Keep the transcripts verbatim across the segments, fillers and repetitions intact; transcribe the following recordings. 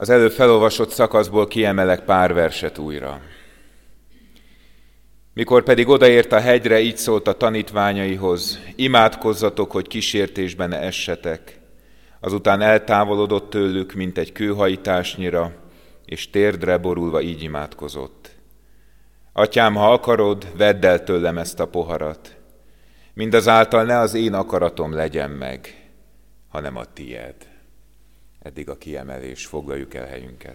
Az előbb felolvasott szakaszból kiemelek pár verset újra. Mikor pedig odaért a hegyre, így szólt a tanítványaihoz: imádkozzatok, hogy kísértésben ne essetek. Azután eltávolodott tőlük, mint egy kőhajtásnyira, és térdre borulva így imádkozott: Atyám, ha akarod, vedd el tőlem ezt a poharat. Mindazáltal ne az én akaratom legyen meg, hanem a tied. Eddig a kiemelés, foglaljuk el helyünket.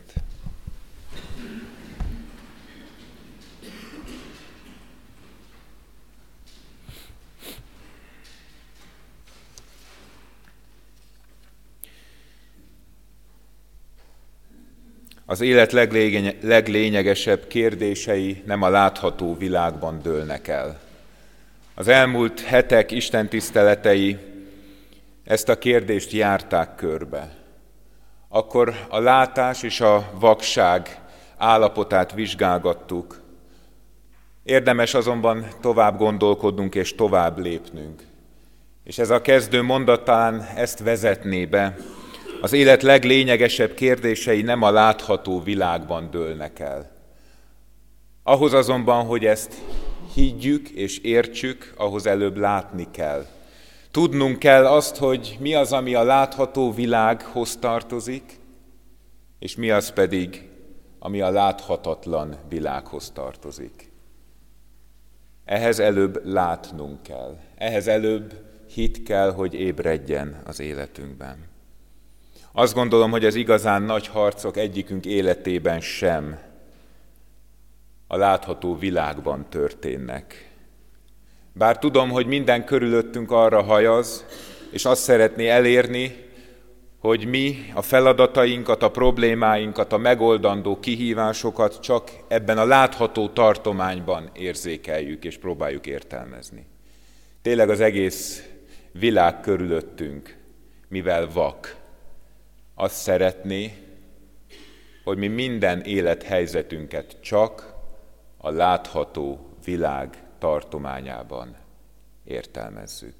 Az élet leglény- leglényegesebb kérdései nem a látható világban dőlnek el. Az elmúlt hetek istentiszteletei ezt a kérdést járták körbe. Akkor a látás és a vakság állapotát vizsgálgattuk. Érdemes azonban tovább gondolkodnunk és tovább lépnünk. És ez a kezdő mondat talán ezt vezetné be. Az élet leglényegesebb kérdései nem a látható világban dőlnek el. Ahhoz azonban, hogy ezt higgyük és értsük, ahhoz előbb látni kell. Tudnunk kell azt, hogy mi az, ami a látható világhoz tartozik, és mi az pedig, ami a láthatatlan világhoz tartozik. Ehhez előbb látnunk kell. Ehhez előbb hit kell, hogy ébredjen az életünkben. Azt gondolom, hogy az igazán nagy harcok egyikünk életében sem a látható világban történnek. Bár tudom, hogy minden körülöttünk arra hajaz, és azt szeretné elérni, hogy mi a feladatainkat, a problémáinkat, a megoldandó kihívásokat csak ebben a látható tartományban érzékeljük és próbáljuk értelmezni. Tényleg az egész világ körülöttünk, mivel vak, azt szeretné, hogy mi minden élethelyzetünket csak a látható világ tartományában értelmezzük.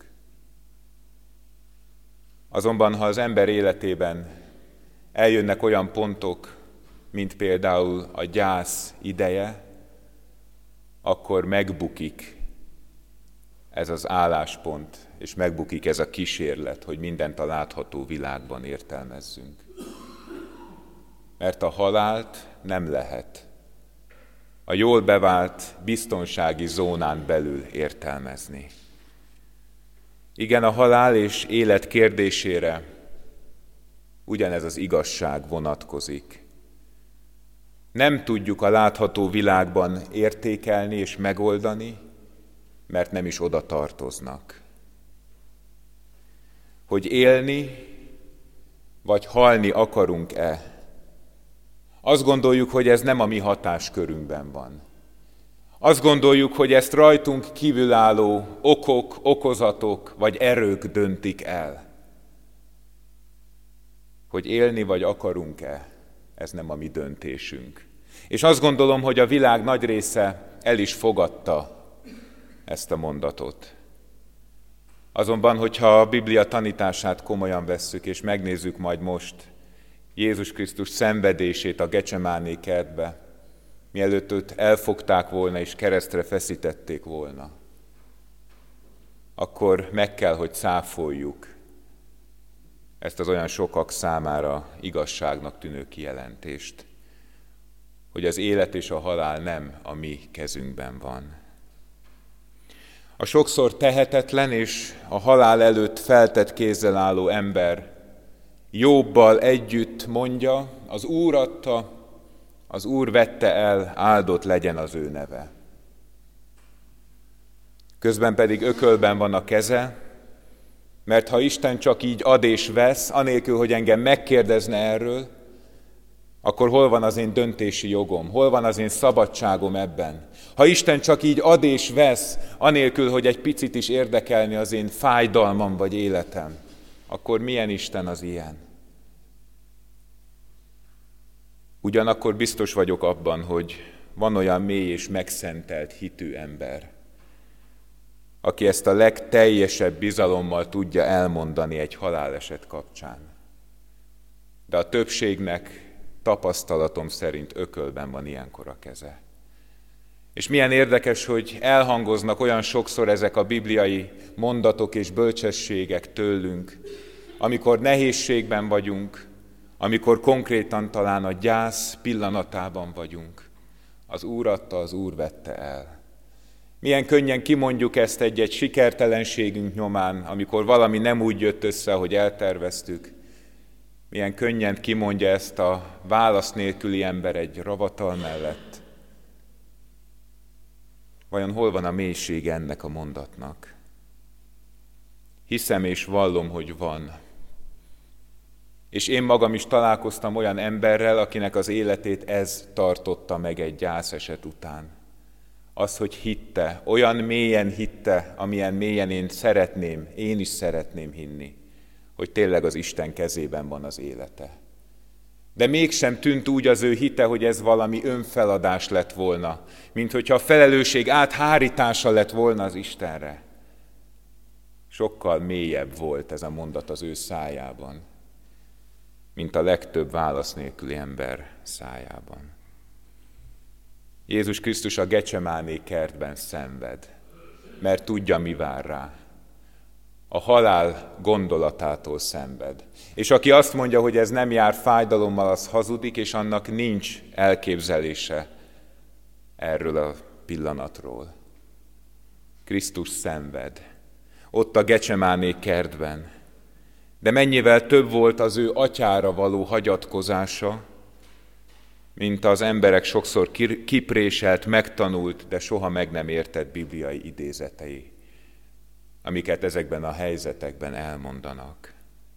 Azonban, ha az ember életében eljönnek olyan pontok, mint például a gyász ideje, akkor megbukik ez az álláspont, és megbukik ez a kísérlet, hogy mindent a látható világban értelmezzünk. Mert a halált nem lehet a jól bevált biztonsági zónán belül értelmezni. Igen, a halál és élet kérdésére ugyanez az igazság vonatkozik. Nem tudjuk a látható világban értékelni és megoldani, mert nem is oda tartoznak. Hogy élni vagy halni akarunk-e? Azt gondoljuk, hogy ez nem a mi hatáskörünkben van. Azt gondoljuk, hogy ezt rajtunk kívülálló okok, okozatok vagy erők döntik el. Hogy élni vagy akarunk-e, ez nem a mi döntésünk. És azt gondolom, hogy a világ nagy része el is fogadta ezt a mondatot. Azonban, hogyha a Biblia tanítását komolyan vesszük, és megnézzük majd most Jézus Krisztus szenvedését a Gecsemáné kertbe, mielőtt őt elfogták volna és keresztre feszítették volna, akkor meg kell, hogy cáfoljuk ezt az olyan sokak számára igazságnak tűnő kijelentést, hogy az élet és a halál nem a mi kezünkben van. A sokszor tehetetlen és a halál előtt feltett kézzel álló ember Jóbbal együtt mondja: az Úr adta, az Úr vette el, áldott legyen az ő neve. Közben pedig ökölben van a keze, mert ha Isten csak így ad és vesz, anélkül, hogy engem megkérdezne erről, akkor hol van az én döntési jogom, hol van az én szabadságom ebben? Ha Isten csak így ad és vesz, anélkül, hogy egy picit is érdekelni az én fájdalmam vagy életem, akkor milyen Isten az ilyen? Ugyanakkor biztos vagyok abban, hogy van olyan mély és megszentelt hitű ember, aki ezt a legteljesebb bizalommal tudja elmondani egy haláleset kapcsán. De a többségnek tapasztalatom szerint ökölben van ilyenkor a keze. És milyen érdekes, hogy elhangoznak olyan sokszor ezek a bibliai mondatok és bölcsességek tőlünk, amikor nehézségben vagyunk, amikor konkrétan talán a gyász pillanatában vagyunk. Az Úr adta, az Úr vette el. Milyen könnyen kimondjuk ezt egy-egy sikertelenségünk nyomán, amikor valami nem úgy jött össze, ahogy elterveztük. Milyen könnyen kimondja ezt a válasz nélküli ember egy ravatal mellett. Vajon hol van a mélysége ennek a mondatnak? Hiszem és vallom, hogy van. És én magam is találkoztam olyan emberrel, akinek az életét ez tartotta meg egy gyászeset után. Az, hogy hitte, olyan mélyen hitte, amilyen mélyen én szeretném, én is szeretném hinni, hogy tényleg az Isten kezében van az élete. De mégsem tűnt úgy az ő hite, hogy ez valami önfeladás lett volna, mint hogyha a felelősség áthárítása lett volna az Istenre. Sokkal mélyebb volt ez a mondat az ő szájában, mint a legtöbb válasz nélküli ember szájában. Jézus Krisztus a Gecsemáné kertben szenved, mert tudja, mi vár rá. A halál gondolatától szenved. És aki azt mondja, hogy ez nem jár fájdalommal, az hazudik, és annak nincs elképzelése erről a pillanatról. Krisztus szenved. Ott a Gecsemáné kertben. De mennyivel több volt az ő atyára való hagyatkozása, mint az emberek sokszor kipréselt, megtanult, de soha meg nem értett bibliai idézetei, amiket ezekben a helyzetekben elmondanak.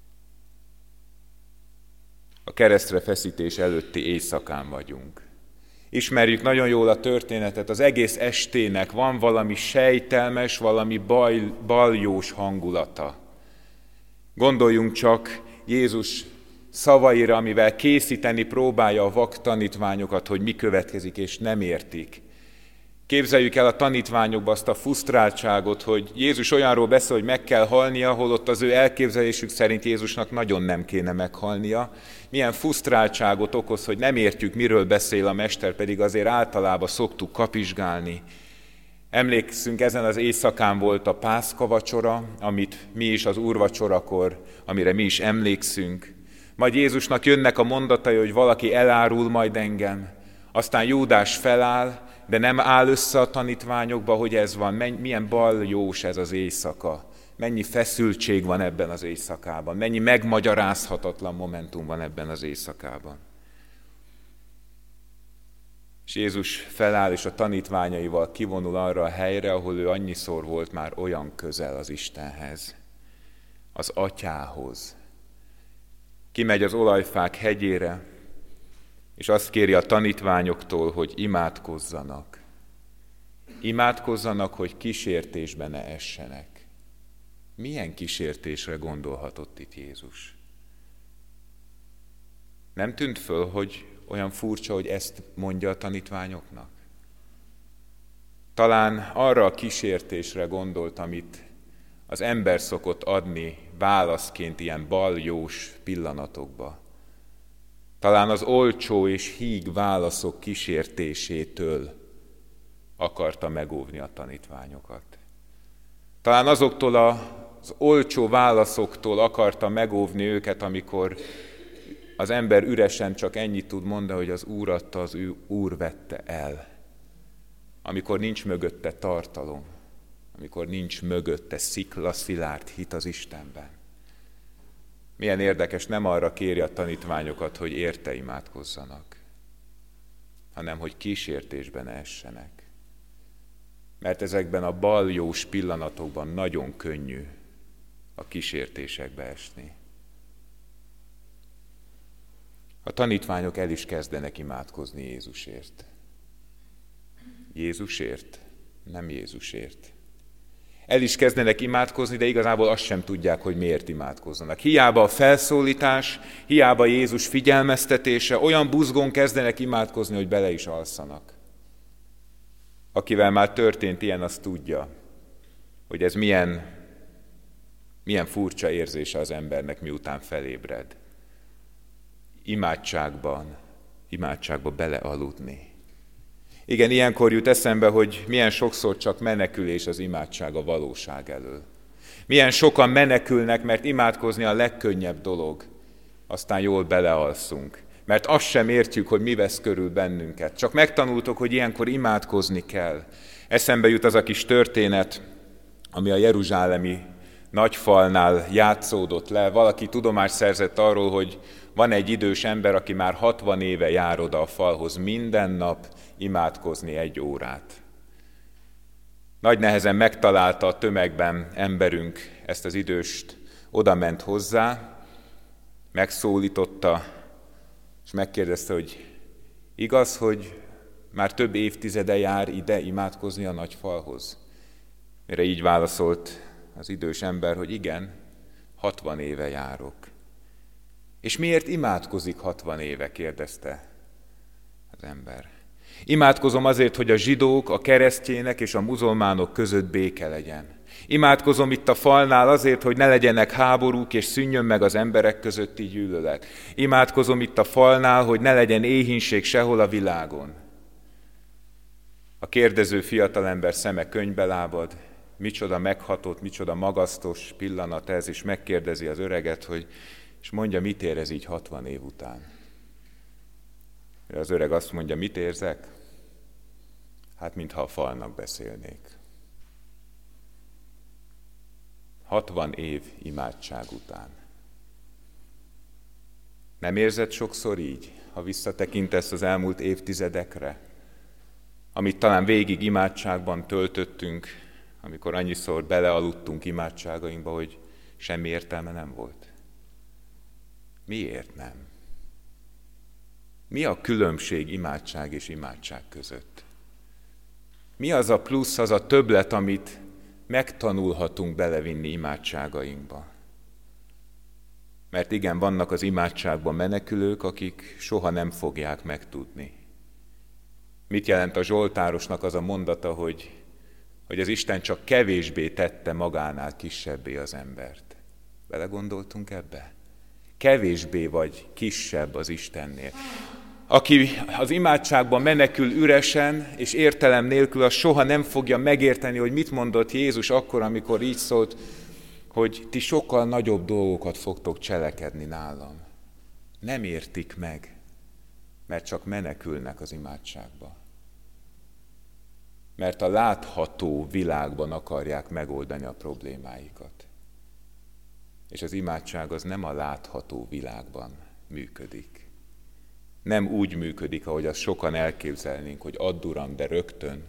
A keresztre feszítés előtti éjszakán vagyunk. Ismerjük nagyon jól a történetet, az egész estének van valami sejtelmes, valami baj, baljós hangulata. Gondoljunk csak Jézus szavaira, amivel készíteni próbálja a vak tanítványokat, hogy mi következik, és nem értik. Képzeljük el a tanítványokba azt a frusztráltságot, hogy Jézus olyanról beszél, hogy meg kell halnia, holott az ő elképzelésük szerint Jézusnak nagyon nem kéne meghalnia. Milyen frusztráltságot okoz, hogy nem értjük, miről beszél a mester, pedig azért általában szoktuk kapizsgálni. Emlékszünk, ezen az éjszakán volt a Pászka vacsora, amit mi is az úrvacsorakor, amire mi is emlékszünk. Majd Jézusnak jönnek a mondatai, hogy valaki elárul majd engem. Aztán Júdás feláll, de nem áll össze a tanítványokba, hogy ez van. Milyen baljós ez az éjszaka. Mennyi feszültség van ebben az éjszakában. Mennyi megmagyarázhatatlan momentum van ebben az éjszakában. És Jézus feláll, és a tanítványaival kivonul arra a helyre, ahol ő annyiszor volt már olyan közel az Istenhez, az Atyához. Kimegy az olajfák hegyére, és azt kéri a tanítványoktól, hogy imádkozzanak. Imádkozzanak, hogy kísértésbe ne essenek. Milyen kísértésre gondolhatott itt Jézus? Nem tűnt föl, hogy olyan furcsa, hogy ezt mondja a tanítványoknak? Talán arra a kísértésre gondolt, amit az ember szokott adni válaszként ilyen baljós pillanatokba. Talán az olcsó és híg válaszok kísértésétől akarta megóvni a tanítványokat. Talán azoktól az olcsó válaszoktól akarta megóvni őket, amikor az ember üresen csak ennyit tud mondani, hogy az Úr adta, az ő Úr vette el. Amikor nincs mögötte tartalom, amikor nincs mögötte szikla, szilárd hit az Istenben. Milyen érdekes, nem arra kéri a tanítványokat, hogy érte imádkozzanak, hanem hogy kísértésben essenek. Mert ezekben a baljós pillanatokban nagyon könnyű a kísértésekbe esni. A tanítványok el is kezdenek imádkozni Jézusért. Jézusért, nem Jézusért. El is kezdenek imádkozni, de igazából azt sem tudják, hogy miért imádkozzanak. Hiába a felszólítás, hiába Jézus figyelmeztetése, olyan buzgón kezdenek imádkozni, hogy bele is alszanak. Akivel már történt ilyen, az tudja, hogy ez milyen, milyen furcsa érzése az embernek, miután felébred. Imádságban imádságba belealudni. Igen, ilyenkor jut eszembe, hogy milyen sokszor csak menekülés az imádság a valóság elől. Milyen sokan menekülnek, mert imádkozni a legkönnyebb dolog. Aztán jól belealszunk, mert azt sem értjük, hogy mi vesz körül bennünket. Csak megtanultok, hogy ilyenkor imádkozni kell. Eszembe jut az a kis történet, ami a jeruzsálemi nagyfalnál játszódott le. Valaki tudomást szerzett arról, hogy van egy idős ember, aki már hatvan éve jár oda a falhoz minden nap imádkozni egy órát. Nagy nehezen megtalálta a tömegben emberünk ezt az időst, oda ment hozzá, megszólította, és megkérdezte, hogy igaz, hogy már több évtizede jár ide imádkozni a nagy falhoz? Mire így válaszolt az idős ember, hogy igen, hatvan éve járok. És miért imádkozik hatvan éve? Kérdezte az ember. Imádkozom azért, hogy a zsidók, a keresztjének és a muzulmánok között béke legyen. Imádkozom itt a falnál azért, hogy ne legyenek háborúk és szűnjön meg az emberek közötti gyűlölet. Imádkozom itt a falnál, hogy ne legyen éhínség sehol a világon. A kérdező fiatalember szeme könnybe lábad, micsoda meghatott, micsoda magasztos pillanat ez, és megkérdezi az öreget, hogy és mondja, mit érez így hatvan év után. Az öreg azt mondja, mit érzek? Hát, mintha a falnak beszélnék. hatvan év imádság után. Nem érzed sokszor így, ha visszatekintesz az elmúlt évtizedekre, amit talán végig imádságban töltöttünk, amikor annyiszor belealudtunk imádságainkba, hogy semmi értelme nem volt? Miért nem? Mi a különbség imádság és imádság között? Mi az a plusz, az a többlet, amit megtanulhatunk belevinni imádságainkba? Mert igen, vannak az imádságban menekülők, akik soha nem fogják megtudni. Mit jelent a Zsoltárosnak az a mondata, hogy, hogy az Isten csak kevésbé tette magánál kisebbé az embert? Belegondoltunk ebbe? Kevésbé vagy kisebb az Istennél. Aki az imádságban menekül üresen és értelem nélkül, az soha nem fogja megérteni, hogy mit mondott Jézus akkor, amikor így szólt, hogy ti sokkal nagyobb dolgokat fogtok cselekedni nálam. Nem értik meg, mert csak menekülnek az imádságba. Mert a látható világban akarják megoldani a problémáikat. És az imádság az nem a látható világban működik. Nem úgy működik, ahogy azt sokan elképzelnénk, hogy add Uram, de rögtön.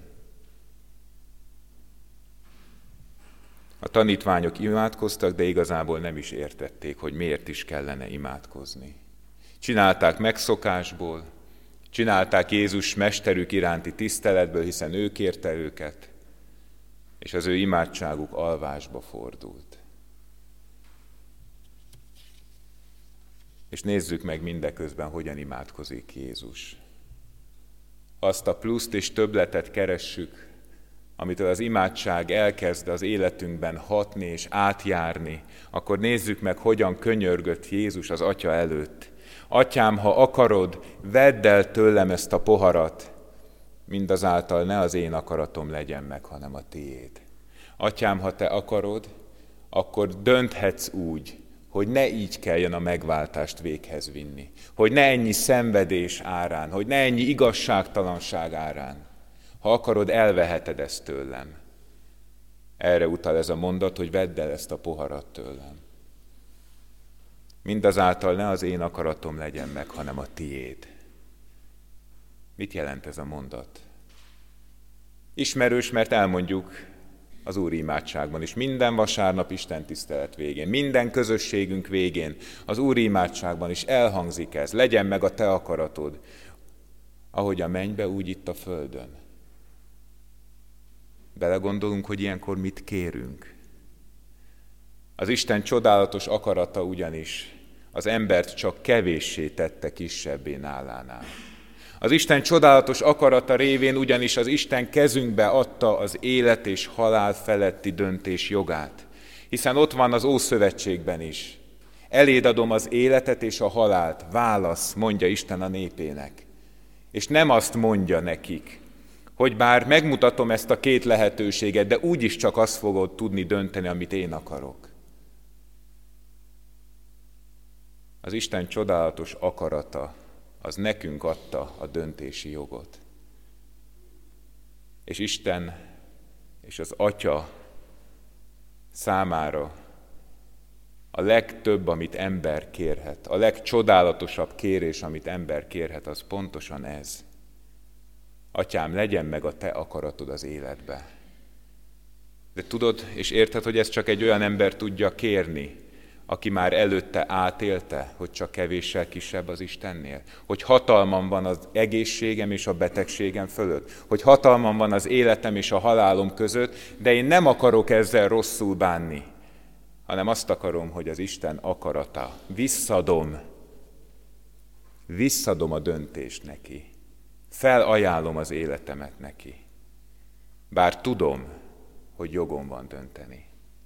A tanítványok imádkoztak, de igazából nem is értették, hogy miért is kellene imádkozni. Csinálták megszokásból, csinálták Jézus mesterük iránti tiszteletből, hiszen ő kérte őket, és az ő imádságuk alvásba fordult. És nézzük meg mindeközben, hogyan imádkozik Jézus. Azt a pluszt és többletet keressük, amitől az imádság elkezd az életünkben hatni és átjárni, akkor nézzük meg, hogyan könyörgött Jézus az Atya előtt. Atyám, ha akarod, vedd el tőlem ezt a poharat, mindazáltal ne az én akaratom legyen meg, hanem a tiéd. Atyám, ha te akarod, akkor dönthetsz úgy, hogy ne így kelljen a megváltást véghez vinni, hogy ne ennyi szenvedés árán, hogy ne ennyi igazságtalanság árán. Ha akarod, elveheted ezt tőlem. Erre utal ez a mondat, hogy vedd el ezt a poharat tőlem. Mindazáltal ne az én akaratom legyen meg, hanem a tiéd. Mit jelent ez a mondat? Ismerős, mert elmondjuk az Úr imádságban is. Minden vasárnap Isten tisztelet végén, minden közösségünk végén, az Úr imádságban is elhangzik ez. Legyen meg a te akaratod, ahogy a mennybe, úgy itt a földön. Belegondolunk, hogy ilyenkor mit kérünk. Az Isten csodálatos akarata ugyanis az embert csak kevéssé tette kisebbé nálánál. Az Isten csodálatos akarata révén ugyanis az Isten kezünkbe adta az élet és halál feletti döntés jogát. Hiszen ott van az Ószövetségben is. Eléd adom az életet és a halált, válasz, mondja Isten a népének. És nem azt mondja nekik, hogy bár megmutatom ezt a két lehetőséget, de úgyis csak azt fogod tudni dönteni, amit én akarok. Az Isten csodálatos akarata, az nekünk adta a döntési jogot. És Isten és az Atya számára a legtöbb, amit ember kérhet, a legcsodálatosabb kérés, amit ember kérhet, az pontosan ez. Atyám, legyen meg a te akaratod az életbe. De tudod és érted, hogy ez csak egy olyan ember tudja kérni, aki már előtte átélte, hogy csak kevéssel kisebb az Istennél, hogy hatalmam van az egészségem és a betegségem fölött, hogy hatalmam van az életem és a halálom között, de én nem akarok ezzel rosszul bánni, hanem azt akarom, hogy az Isten akarata. Visszadom, visszadom a döntést neki. Felajánlom az életemet neki. Bár tudom, hogy jogom van dönteni.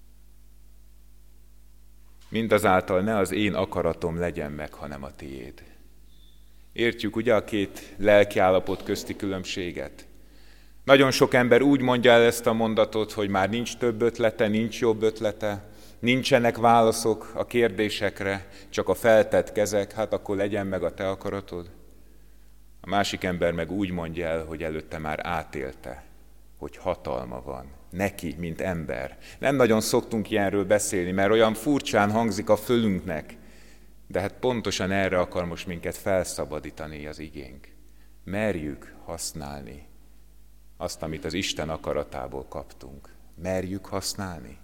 Mindazáltal ne az én akaratom legyen meg, hanem a tiéd. Értjük ugye a két lelkiállapot közti különbséget? Nagyon sok ember úgy mondja el ezt a mondatot, hogy már nincs több ötlete, nincs jobb ötlete, nincsenek válaszok a kérdésekre, csak a feltett kezek, hát akkor legyen meg a te akaratod. A másik ember meg úgy mondja el, hogy előtte már átélte, hogy hatalma van, neki, mint ember. Nem nagyon szoktunk ilyenről beszélni, mert olyan furcsán hangzik a fölünknek, de hát pontosan erre akar most minket felszabadítani az igénk. Merjük használni azt, amit az Isten akaratából kaptunk. Merjük használni?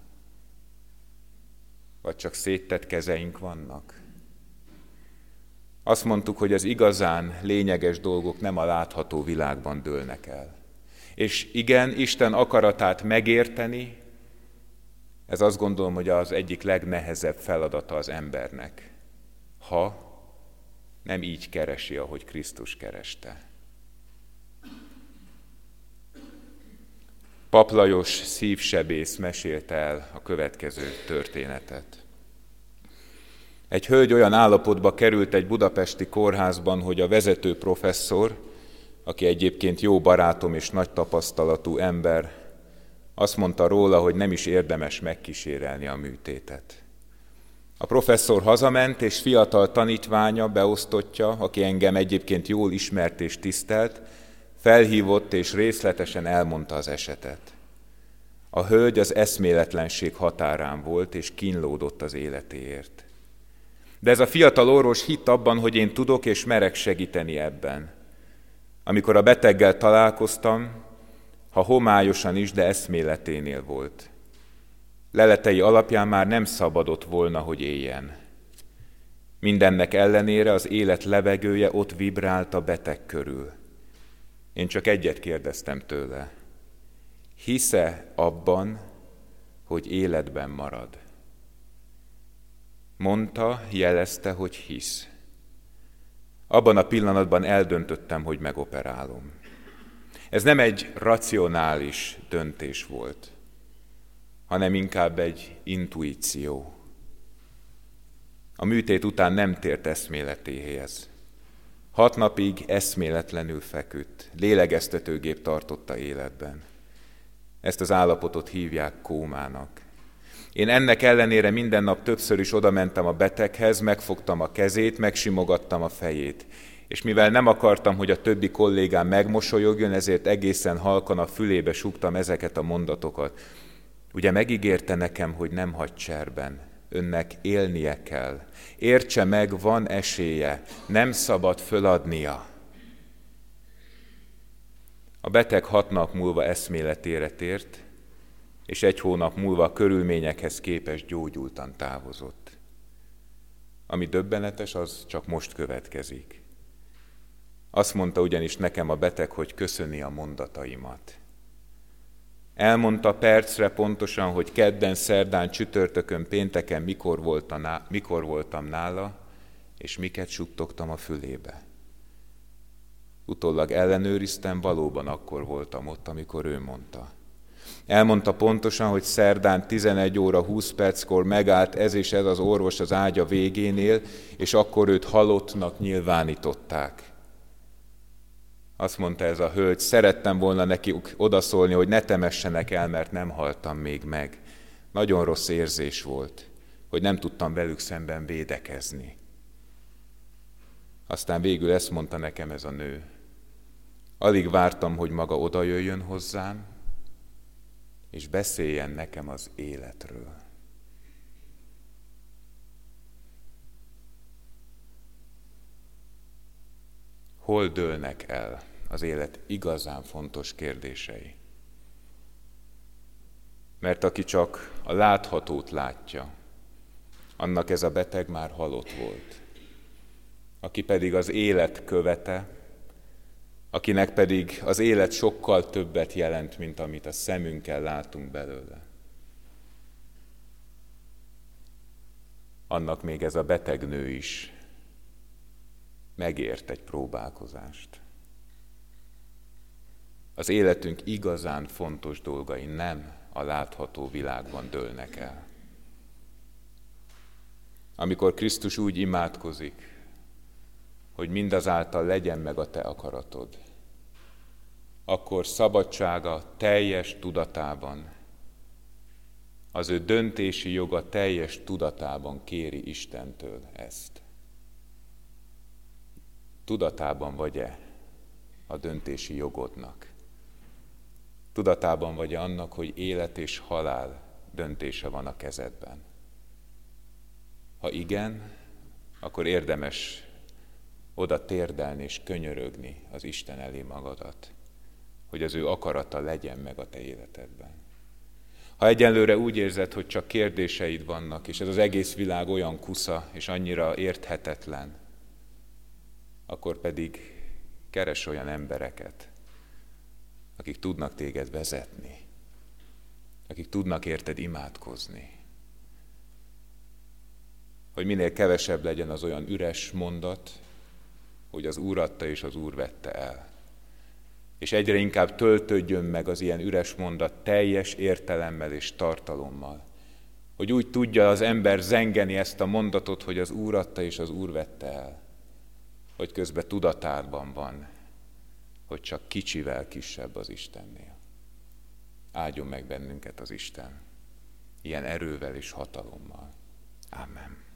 Vagy csak széttett kezeink vannak? Azt mondtuk, hogy az igazán lényeges dolgok nem a látható világban dőlnek el. És igen, Isten akaratát megérteni, ez azt gondolom, hogy az egyik legnehezebb feladata az embernek, ha nem így keresi, ahogy Krisztus kereste. Pap Lajos szívsebész mesélte el a következő történetet. Egy hölgy olyan állapotba került egy budapesti kórházban, hogy a vezető professzor, aki egyébként jó barátom és nagy tapasztalatú ember, azt mondta róla, hogy nem is érdemes megkísérelni a műtétet. A professzor hazament, és fiatal tanítványa, beosztottja, aki engem egyébként jól ismert és tisztelt, felhívott és részletesen elmondta az esetet. A hölgy az eszméletlenség határán volt, és kínlódott az életéért. De ez a fiatal orvos hitt abban, hogy én tudok és merek segíteni ebben. Amikor a beteggel találkoztam, ha homályosan is, de eszméleténél volt. Leletei alapján már nem szabadott volna, hogy éljen. Mindennek ellenére az élet levegője ott vibrált a beteg körül. Én csak egyet kérdeztem tőle. Hisz-e abban, hogy életben marad? Mondta, jelezte, hogy hisz. Abban a pillanatban eldöntöttem, hogy megoperálom. Ez nem egy racionális döntés volt, hanem inkább egy intuíció. A műtét után nem tért eszméletéhez. Hat napig eszméletlenül feküdt, lélegeztetőgép tartotta életben. Ezt az állapotot hívják kómának. Én ennek ellenére minden nap többször is odamentem a beteghez, megfogtam a kezét, megsimogattam a fejét. És mivel nem akartam, hogy a többi kollégám megmosolyogjon, ezért egészen halkan a fülébe súgtam ezeket a mondatokat. Ugye megígérte nekem, hogy nem hagy cserben, önnek élnie kell. Értse meg, van esélye, nem szabad föladnia. A beteg hat nap múlva eszméletére tért, és egy hónap múlva a körülményekhez képest gyógyultan távozott. Ami döbbenetes, az csak most következik. Azt mondta ugyanis nekem a beteg, hogy köszöni a mondataimat. Elmondta percre pontosan, hogy kedden, szerdán, csütörtökön, pénteken mikor voltam, mikor voltam nála, és miket suttogtam a fülébe. Utólag ellenőriztem, valóban akkor voltam ott, amikor ő mondta. Elmondta pontosan, hogy szerdán tizenegy óra húsz perckor megállt ez és ez az orvos az ágya végénél, és akkor őt halottnak nyilvánították. Azt mondta ez a hölgy, szerettem volna neki odaszólni, hogy ne temessenek el, mert nem haltam még meg. Nagyon rossz érzés volt, hogy nem tudtam velük szemben védekezni. Aztán végül ezt mondta nekem ez a nő. Alig vártam, hogy maga odajöjjön hozzám, és beszéljen nekem az életről. Hol dőlnek el az élet igazán fontos kérdései? Mert aki csak a láthatót látja, annak ez a beteg már halott volt. Aki pedig az élet követe, akinek pedig az élet sokkal többet jelent, mint amit a szemünkkel látunk belőle. Annak még ez a beteg nő is megért egy próbálkozást. Az életünk igazán fontos dolgai nem a látható világban dőlnek el. Amikor Krisztus úgy imádkozik, hogy mindazáltal legyen meg a te akaratod, akkor szabadsága teljes tudatában, az ő döntési joga teljes tudatában kéri Istentől ezt. Tudatában vagy-e a döntési jogodnak? Tudatában vagy-e annak, hogy élet és halál döntése van a kezedben? Ha igen, akkor érdemes oda térdelni és könyörögni az Isten elé magadat, hogy az ő akarata legyen meg a te életedben. Ha egyenlőre úgy érzed, hogy csak kérdéseid vannak, és ez az egész világ olyan kusza és annyira érthetetlen, akkor pedig keres olyan embereket, akik tudnak téged vezetni, akik tudnak érted imádkozni, hogy minél kevesebb legyen az olyan üres mondat, hogy az Úr adta és az Úr vette el. És egyre inkább töltődjön meg az ilyen üres mondat teljes értelemmel és tartalommal. Hogy úgy tudja az ember zengeni ezt a mondatot, hogy az Úr adta és az Úr vette el, hogy közben tudatában van, hogy csak kicsivel kisebb az Istennél. Áldjon meg bennünket az Isten, ilyen erővel és hatalommal. Amen.